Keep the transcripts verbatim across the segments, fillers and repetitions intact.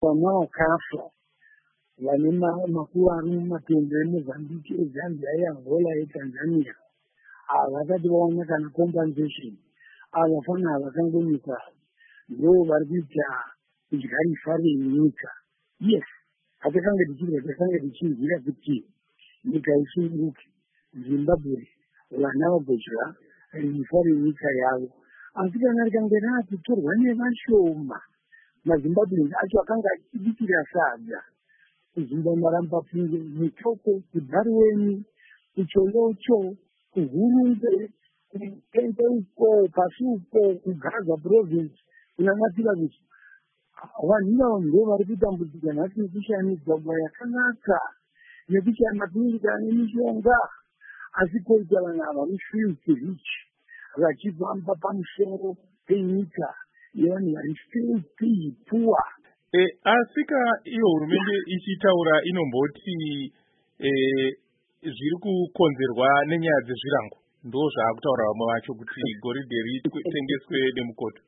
vana vakafa vane makuru ari mumatongo eMozambique, eZambia, eAngola, eTanzania havasati vaona kana compensation. Ava vafana havasangonyika ndo vari kuita kudyarifa renyika. Yes, hatakanga tichirwa takanga tichirwira kuti nyika isunguke, Zimbabwe vana vagodya rifa renyika yavo. Asi kana rikange raakutorwa nevashoma, maZimbabweans acho akanga achibikira sadza kuZimbabwe, Marambapinge, Mutoko, kuDarweni, kuCholocho, kuHurunge, kuTente uko, pasi uko, kuGaza province, kunyangatira kuti vanhu ivavo ndo vari kutambudzika nhasi nekushaya migwagwa yakanaka, nekushaya makiriniki ane mishonga. Asi koita vanhu ava rusviti rich vachifamba pamusoro penyika yevanhu vari filthy poor. E, asika iyo hurumende ichitaura inomboti e, zviri kukonzerwa nenyaya dzezvirango, ndo zvaakutaura vamwe vacho kuti goridhe ritengeswe nemukoto.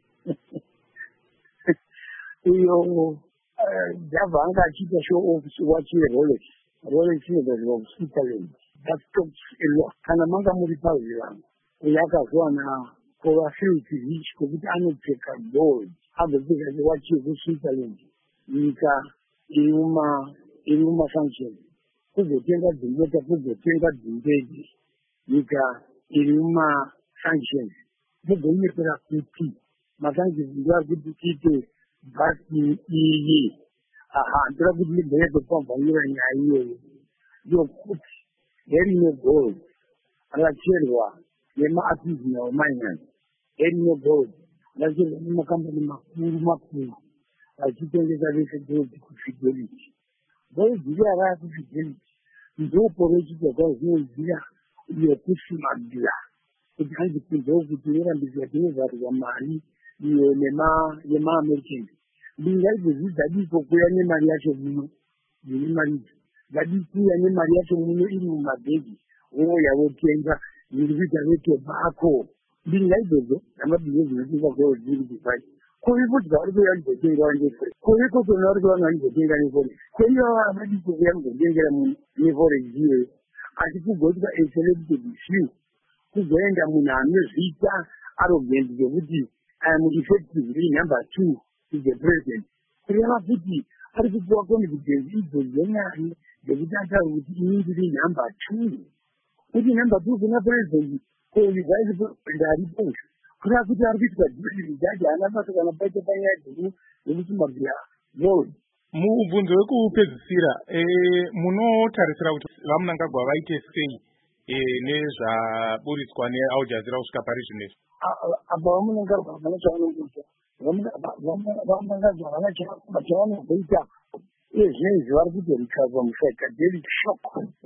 Iyo Java anga achiita show off wachi Rolex. Rolex inogadzirwa kuSwitzerland. That talks a lot. Kana manga muri pazvirango yakazwana kova filthy rich kokuti anopfeka gold agopfeka wachi yekuSwitzerland. Nyika iri mumasanction, kuzotenga dzimota, kuzotenga dzindege. Nyika iri mumasanction, kuzonyepera kuti masanction ndoari kuti tiite basi iyi. Aha, ndoda kuti ligone kupambanira nyaya iyoyo yokuti herino gold rakacherwa nemaartisanal miners, herino gold rakacherwa nemakambani makuru makuru vachitengesa vese gold kufidelity. Gold riya rava kufidelity ndoporechita kwazvinoziva yokusmagla kuti andikunzewo kuti norambiswa tinovharirwa mari iyo yemaamerican. Ndingaizozvidza diko kuya nemari yacho muno, ndine mari idzo dzadikuya nemari yacho muno iri mumabhegi voya votenga zviri kuita vetobako. Ndingaizodzo namabhizinesi zinotenga gold zviri Dubai. Kuri kuti vari kuya ndizotenga wandeforex, kuri kuti vari kuya ndizotenga neforex, kuri vava vadiko kuya ndizotengera munhu neforex iyoyo. Asi kugoitwa a selected few, kuzoenda munhu anozviita arrogant zvekuti I am effectively number two to the president. Kureva kuti ari kupuwa confidence idzo dzenyari dzekuti ataura kuti ini ndiri number two. Kuti number two kuna president vice president aripozvo. Kureva kuti ari kuitwa diri jaji haana basa kana paita panyaya dzekusumabhira gold. Mubvunzo wekupedzisira, e, munotarisira kuti vaMnangagwa vaite sei e, nezvaburitswa neAl Jazeera kusvika pari zvinezvi? Apa vaMnangagwa vana chavanoita, vaMnangagwa vana chavanoita, iye zvinezvi vari kutorikazwa musaika Derek Shock.